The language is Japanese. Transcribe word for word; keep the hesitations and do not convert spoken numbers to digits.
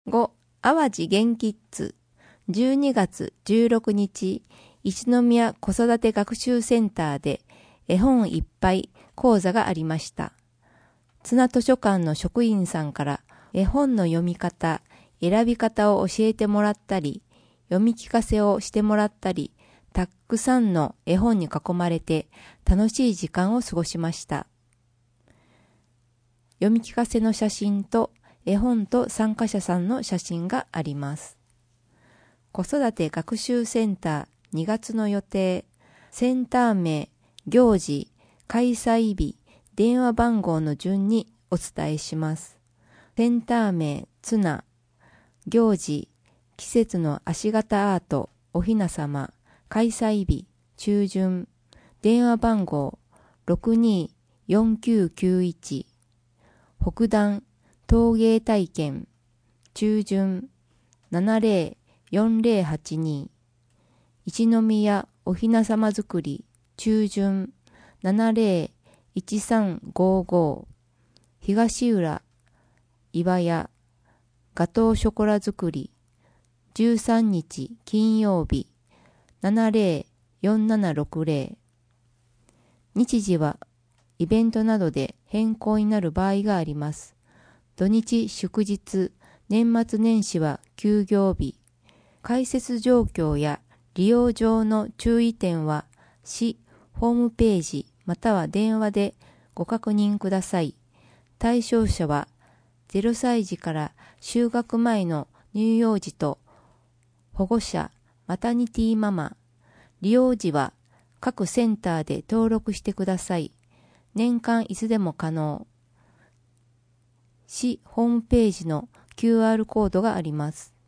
ご. 淡路元キッズじゅうにがつじゅうろくにち、一宮子育て学習センターで絵本いっぱい講座がありました。津奈図書館の職員さんから絵本の読み方、選び方を教えてもらったり、読み聞かせをしてもらったり、たくさんの絵本に囲まれて楽しい時間を過ごしました。読み聞かせの写真と絵本と参加者さんの写真があります。子育て学習センターにがつの予定、センター名、行事、開催日、電話番号の順にお伝えします。センター名、ツナ、行事、季節の足形アート、おひなさま、開催日、中旬、電話番号 ろくにーよんきゅうきゅういち、北段、陶芸体験、中旬、ななぜろよんぜろはちに、一宮おひなさま作り、中旬、ななぜろいちさんごご、東浦、岩屋、ガトーショコラ作り、じゅうさんにち金曜日、ななぜろよんななろくぜろ。日時はイベントなどで変更になる場合があります。土日祝日、年末年始は休業日。開設状況や利用上の注意点は市ホームページまたは電話でご確認ください。対象者はゼロさいじから就学前の乳幼児と保護者、マタニティママ。利用時は各センターで登録してください。年間いつでも可能。市ホームページの キューアール コードがあります。